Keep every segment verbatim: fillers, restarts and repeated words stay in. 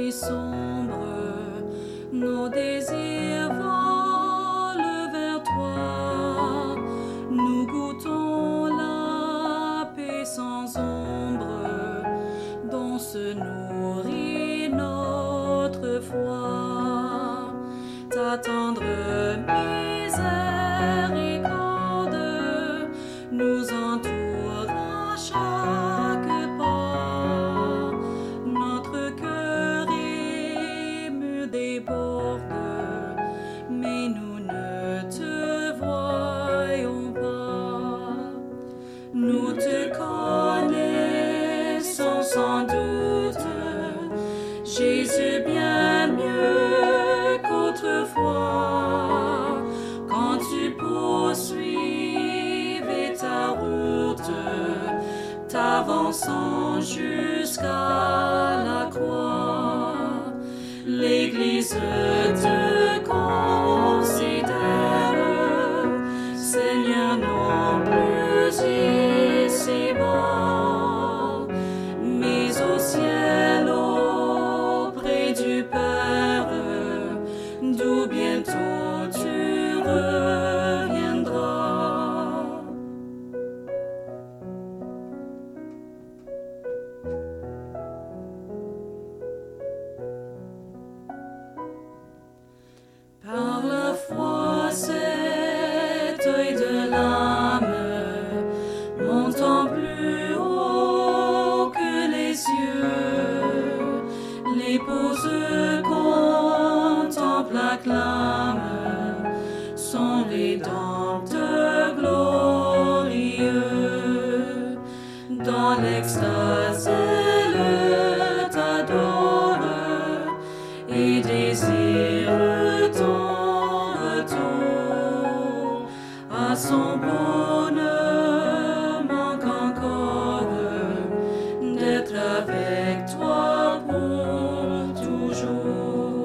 nuit sombre, nos désirs volent vers toi. Nous goûtons la paix sans ombre, dont se nourrit notre foi. Ta tendre miséricorde nous entoure à chaque pas. Notre cœur ému déborde, mais nous ne te voyons pas. Nous te connaissons sans doute, Jésus, bien mieux qu'autrefois. Quand tu poursuivais ta route, t'avançant jusqu'à la croix, l'Église te considère, Seigneur, non plus ici-bas, mais au ciel auprès du Père, d'où bientôt tu reviendras. Par la foi, cet œil de l'âme, montant plus haut que les cieux, l'épouse contemple, acclame son Rédempteur glorieux. Dans l'extase, elle t'adore et désire ton retour. À son bonheur manque encore d'être avec toi pour toujours.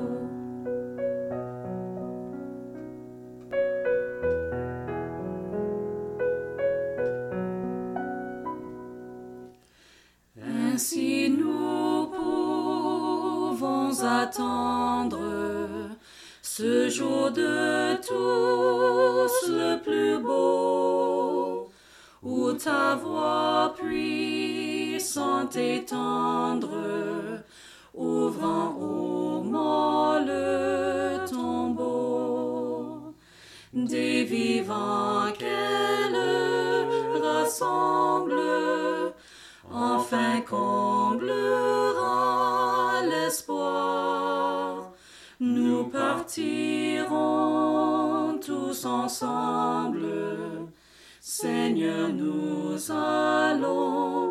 Ainsi nous pouvons attendre ce jour de tous le plus beau, où ta voix puissante et tendre, ouvrant au mort le tombeau, des vivants qu'elle rassemble, enfin comblera l'espoir. Nous partirons tous ensemble, Seigneur, nous allons